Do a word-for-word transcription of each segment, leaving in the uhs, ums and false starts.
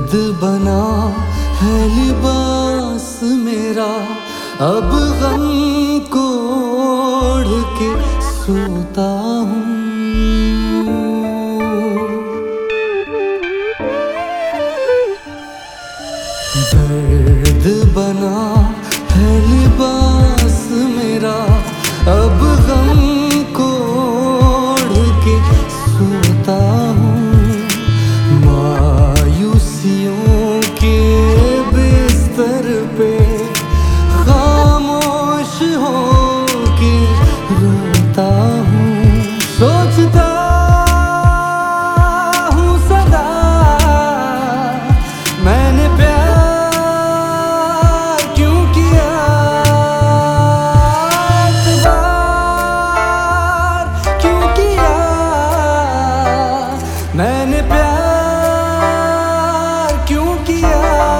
दर्द बना है लिबास मेरा, अब गम को ओढ़ के सोता हूँ। दर्द बना है लिबास मेरा, अब गम को ओढ़ के सोता हूँ। मायूसियों के बिस्तर पे खामोश हो के रोता हूँ। सोचता हूँ सदा मैंने प्यार क्यों किया, एतबार क्यों किया, मैंने प्यार क्यों किया।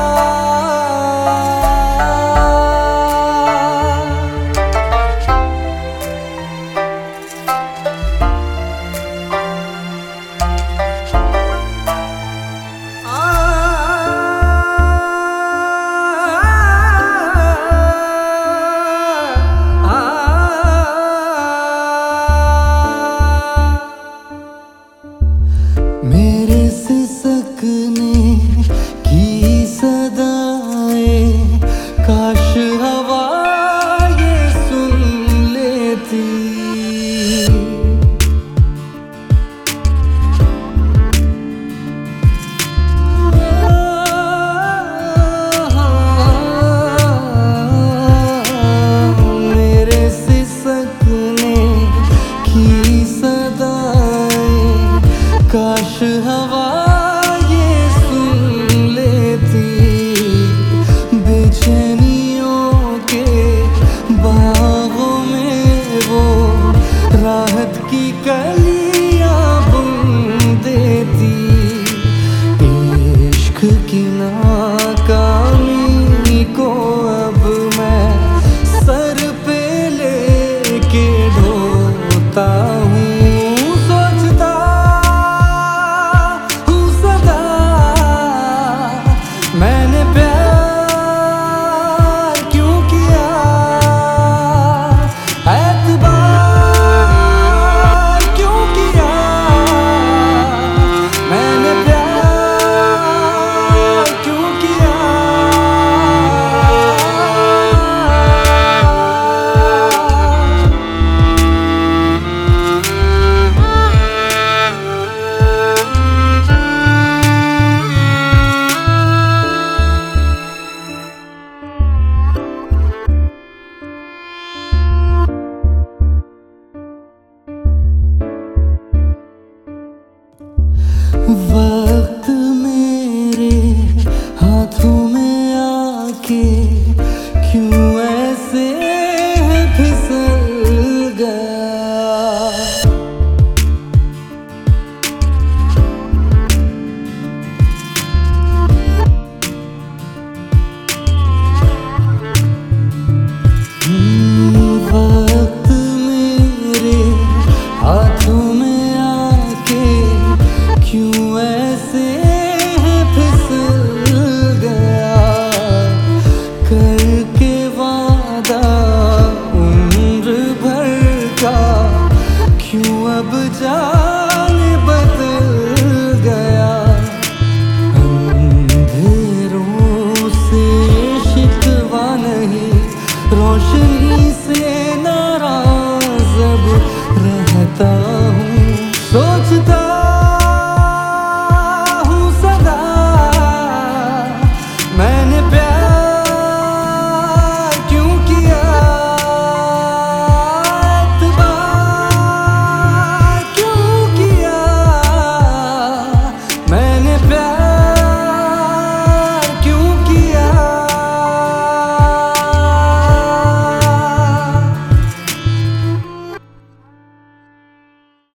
मेरे सिसकने की सदाएं काश हवा ये सुन लेती। मेरे सिसकने की सदाएं काश हवा ये सुन लेती। बेचैनियों के बागों में वो राहत की कलियां बुन देती। इश्क की नाकामी को अब मैं सर पे लेके ढोता हूँ। मैंने प्यार क्यों किया, एतबार क्यों किया, मैंने प्यार क्यों किया। वक्त मेरे हाथों में आके क्यों ऐसे है फिसल गया। वक्त मेरे हाथों में आके क्यों ऐसे है फिसल गया। करके वादा उम्र भर का क्यों अब जाने बदल गया।